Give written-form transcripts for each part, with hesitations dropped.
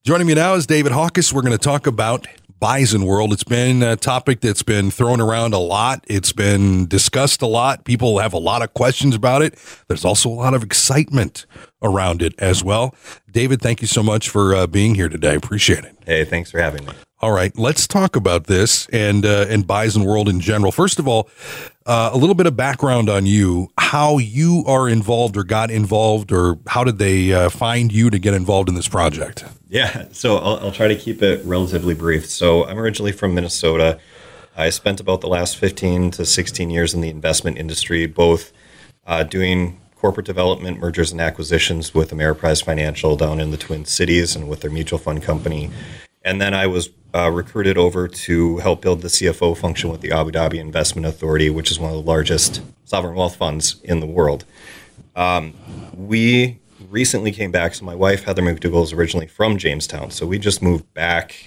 Joining me now is David Hawkes. We're going to talk about Bison World. It's been a topic that's been thrown around a lot. It's been discussed a lot. People have a lot of questions about it. There's also a lot of excitement around it as well. David, thank you so much for being here today. Appreciate it. Hey, thanks for having me. All right, let's talk about this and Bison World in general. First of all, a little bit of background on you, how you are involved or got involved, or how did they find you to get involved in this project? Yeah, so I'll try to keep it relatively brief. So I'm originally from Minnesota. I spent about the last 15 to 16 years in the investment industry, both doing corporate development, mergers and acquisitions with Ameriprise Financial down in the Twin Cities and with their mutual fund company. And then I was recruited over to help build the CFO function with the Abu Dhabi Investment Authority, which is one of the largest sovereign wealth funds in the world. We recently came back. So my wife, Heather McDougall, is originally from Jamestown. So we just moved back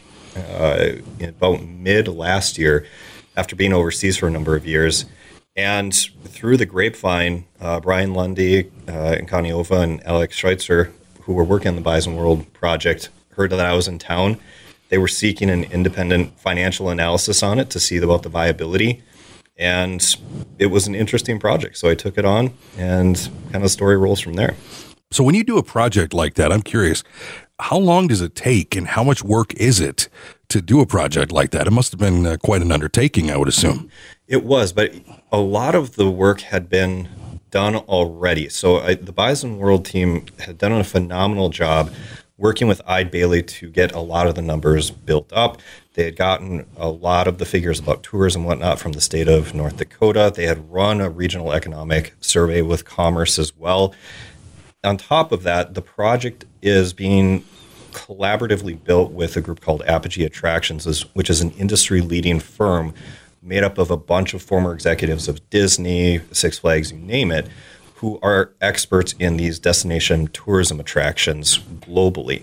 in about mid last year after being overseas for a number of years. And through the grapevine, Brian Lundy and Connie Ova and Alex Schweitzer, who were working on the Bison World project, heard that I was in town. They were seeking an independent financial analysis on it to see about the viability. And it was an interesting project. So I took it on, and kind of the story rolls from there. So when you do a project like that, I'm curious, how long does it take and how much work is it to do a project like that? It must have been quite an undertaking, I would assume. It was, but a lot of the work had been done already. So the Bison World team had done a phenomenal job working with Eide Bailly to get a lot of the numbers built up. They had gotten a lot of the figures about tours and whatnot from the state of North Dakota. They had run a regional economic survey with Commerce as well. On top of that, the project is being collaboratively built with a group called Apogee Attractions, which is an industry-leading firm made up of a bunch of former executives of Disney, Six Flags, you name it, who are experts in these destination tourism attractions globally.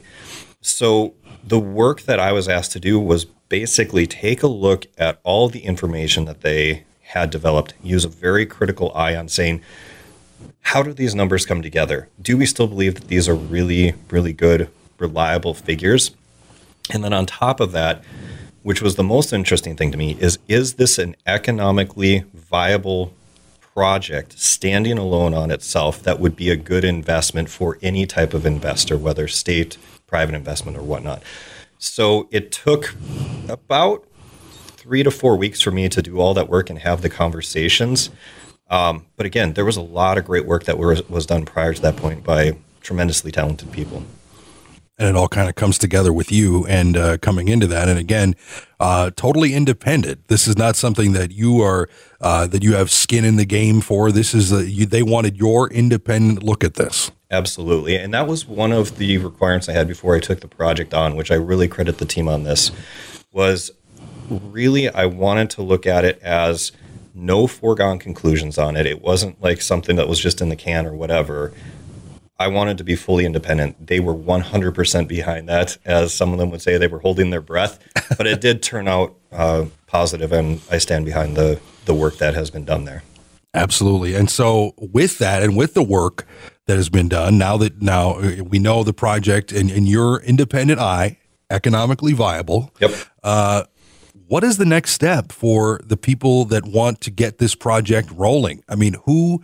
So the work that I was asked to do was basically take a look at all the information that they had developed, use a very critical eye on saying, how do these numbers come together? Do we still believe that these are really, really good, reliable figures? And then on top of that, which was the most interesting thing to me, is this an economically viable project standing alone on itself that would be a good investment for any type of investor, whether state, private investment, or whatnot? So it took about 3 to 4 weeks for me to do all that work and have the conversations. But again, there was a lot of great work that was done prior to that point by tremendously talented people. And it all kind of comes together with you and coming into that. And again, totally independent. This is not something that you are that you have skin in the game for. This is they wanted your independent look at this. Absolutely. And that was one of the requirements I had before I took the project on, which I really credit the team on this, was really I wanted to look at it as no foregone conclusions on it. It wasn't like something that was just in the can or whatever. I wanted to be fully independent. They were 100% behind that. As some of them would say, they were holding their breath. But it did turn out positive, and I stand behind the work that has been done there. Absolutely. And so with that and with the work that has been done, now we know the project and your independent eye, economically viable. Yep. What is the next step for the people that want to get this project rolling? I mean, who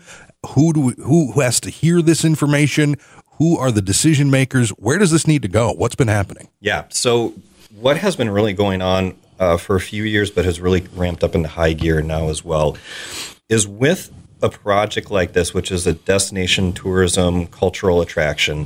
has to hear this information? Who are the decision makers? Where does this need to go? What's been happening? Yeah. So what has been really going on for a few years, but has really ramped up into high gear now as well, is with a project like this, which is a destination tourism cultural attraction,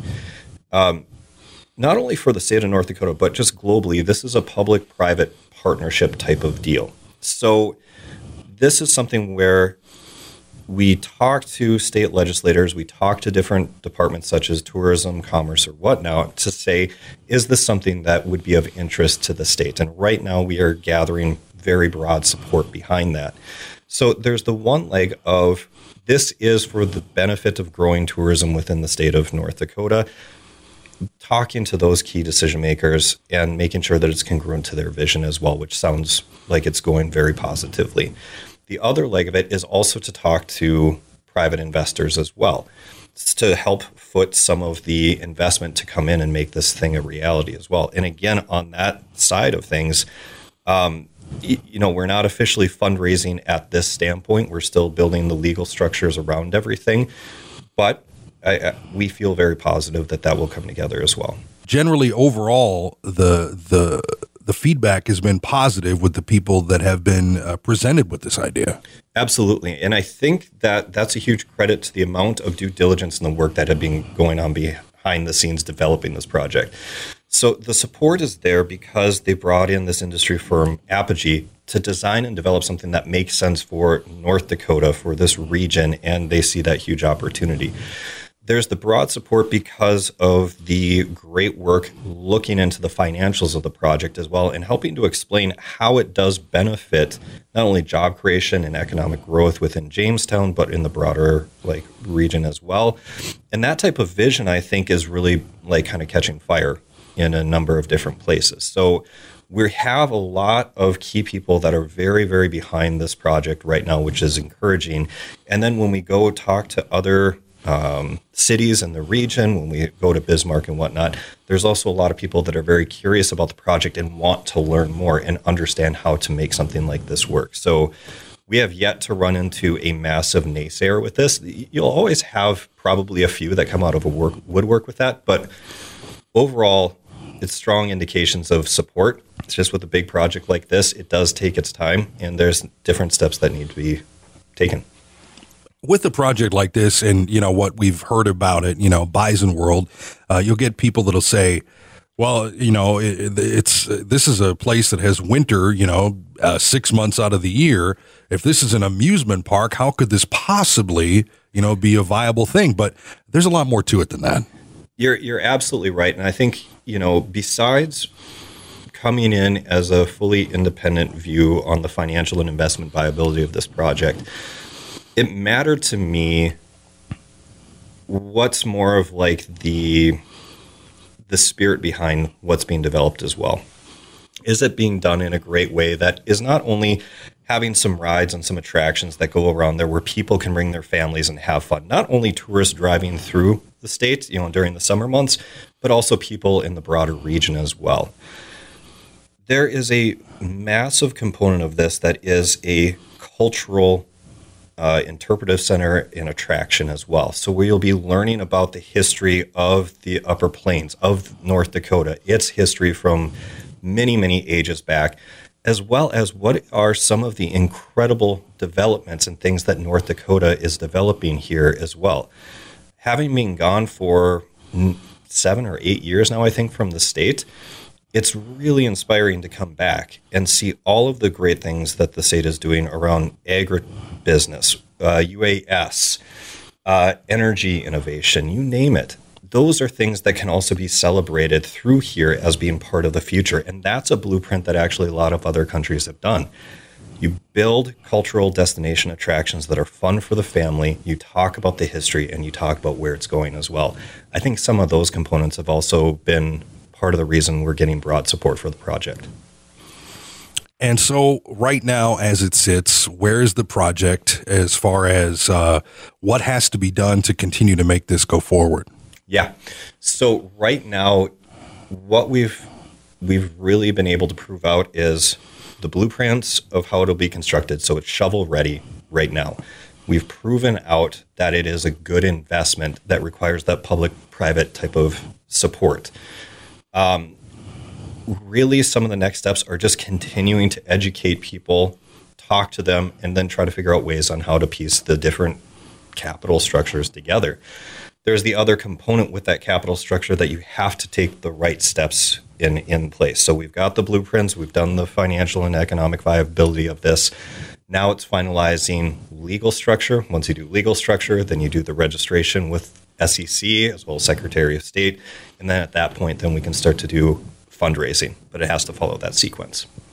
not only for the state of North Dakota, but just globally, this is a public-private partnership type of deal. So this is something where we talk to state legislators, we talk to different departments such as tourism, commerce, or whatnot to say, is this something that would be of interest to the state? And right now we are gathering very broad support behind that. So there's the one leg of this is for the benefit of growing tourism within the state of North Dakota, talking to those key decision makers and making sure that it's congruent to their vision as well, which sounds like it's going very positively. The other leg of it is also to talk to private investors as well. to help foot some of the investment to come in and make this thing a reality as well. And again, on that side of things, we're not officially fundraising at this standpoint. We're still building the legal structures around everything, but we feel very positive that will come together as well. Generally, overall, the feedback has been positive with the people that have been presented with this idea. Absolutely. And I think that's a huge credit to the amount of due diligence and the work that had been going on behind the scenes developing this project. So the support is there because they brought in this industry firm, Apogee, to design and develop something that makes sense for North Dakota, for this region, and they see that huge opportunity. There's the broad support because of the great work looking into the financials of the project as well and helping to explain how it does benefit not only job creation and economic growth within Jamestown, but in the broader region as well. And that type of vision, I think, is really kind of catching fire in a number of different places. So we have a lot of key people that are very, very behind this project right now, which is encouraging. And then when we go talk to other cities in the region, when we go to Bismarck and whatnot, there's also a lot of people that are very curious about the project and want to learn more and understand how to make something like this work. So we have yet to run into a massive naysayer with this. You'll always have probably a few that come out of woodwork with that, but overall, it's strong indications of support. It's just with a big project like this, it does take its time, and there's different steps that need to be taken. With a project like this, and what we've heard about it, Bison World, you'll get people that'll say, well, this is a place that has winter, 6 months out of the year. If this is an amusement park, how could this possibly, be a viable thing? But there's a lot more to it than that. You're absolutely right. And I think, besides coming in as a fully independent view on the financial and investment viability of this project, it mattered to me what's more of the spirit behind what's being developed as well. Is it being done in a great way that is not only having some rides and some attractions that go around there where people can bring their families and have fun, not only tourists driving through the state, during the summer months, but also people in the broader region as well. There is a massive component of this that is a cultural interpretive center and attraction as well. So we'll be learning about the history of the Upper Plains of North Dakota, its history from many, many ages back, as well as what are some of the incredible developments and things that North Dakota is developing here as well. Having been gone for 7 or 8 years now, I think, from the state, it's really inspiring to come back and see all of the great things that the state is doing around agribusiness, UAS, energy innovation, you name it. Those are things that can also be celebrated through here as being part of the future. And that's a blueprint that actually a lot of other countries have done. You build cultural destination attractions that are fun for the family, you talk about the history, and you talk about where it's going as well. I think some of those components have also been part of the reason we're getting broad support for the project. And so right now, as it sits, where is the project as far as what has to be done to continue to make this go forward? Yeah. So right now, what we've really been able to prove out is the blueprints of how it'll be constructed. So it's shovel ready right now. We've proven out that it is a good investment that requires that public-private type of support. Really, some of the next steps are just continuing to educate people, talk to them, and then try to figure out ways on how to piece the different capital structures together. There's the other component with that capital structure that you have to take the right steps in place. So we've got the blueprints, we've done the financial and economic viability of this. Now it's finalizing legal structure. Once you do legal structure, then you do the registration with SEC as well as Secretary of State. And then at that point, then we can start to do fundraising, but it has to follow that sequence.